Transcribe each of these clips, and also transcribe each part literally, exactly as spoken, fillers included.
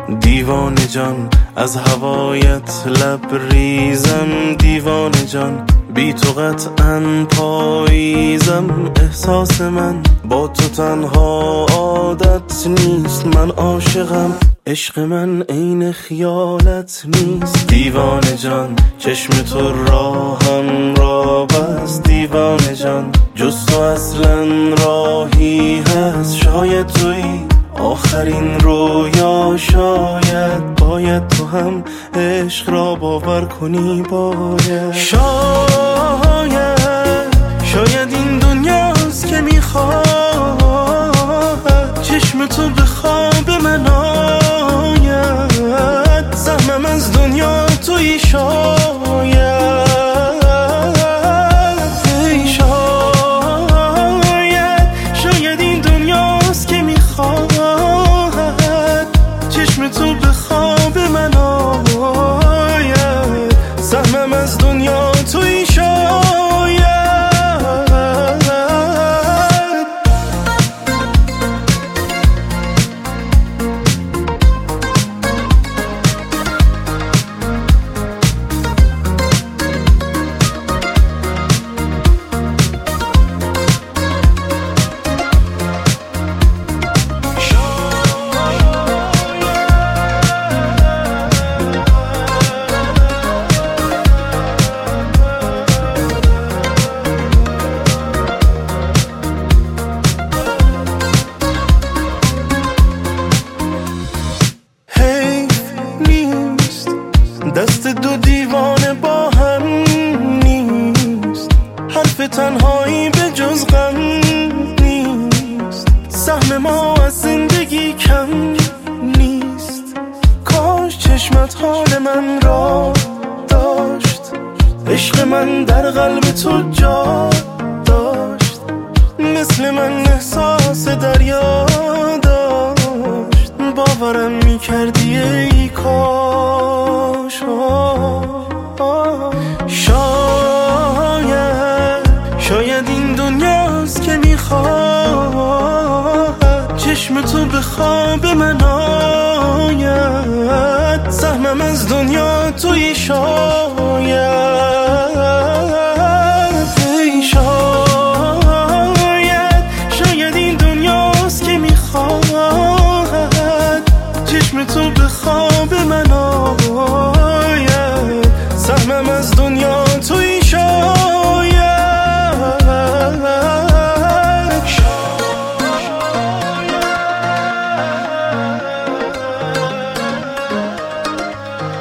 دیوانه جان از هوایت لبریزم، دیوانه جان بی تو قطعاً پاییزم. احساس من با تو تنها عادت نیست، من عاشقم، عشق من عین خیالت نیست. دیوانه جان چشم تو راهم را بست، دیوانه جان جز تو اصلا راهی هست. شاید تویی آخرین رویا، شاید باید تو هم عشق را باور کنی. باید شاید شاید این دنیاست که میخواد چشم تو به خواب من آید. سهمم از دنیا تویی شاید. ای شاید شاید این دنیاست که میخواد چشم تو به خواب من آید. سهمم از دنیا تویی شاید. دست دو دیوانه با هم نیست، حرف تنهایی به جز غم نیست. سهم ما از زندگی کم نیست، کاش چشمت حال من را داشت. عشق من در قلب تو جا داشت، مثل من احساس دریا داشت. باورم میکردی ای کاش. شاید شاید این دنیاست که میخواد چشم تو به خواب من آید. سهمم از دنیا تویی شاید. ای شاید شاید این دنیاست که میخواد چشم تو به خواب من آید. سهمم از دنیا تویی شاید.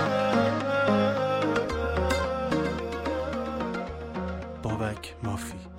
بابک مافی.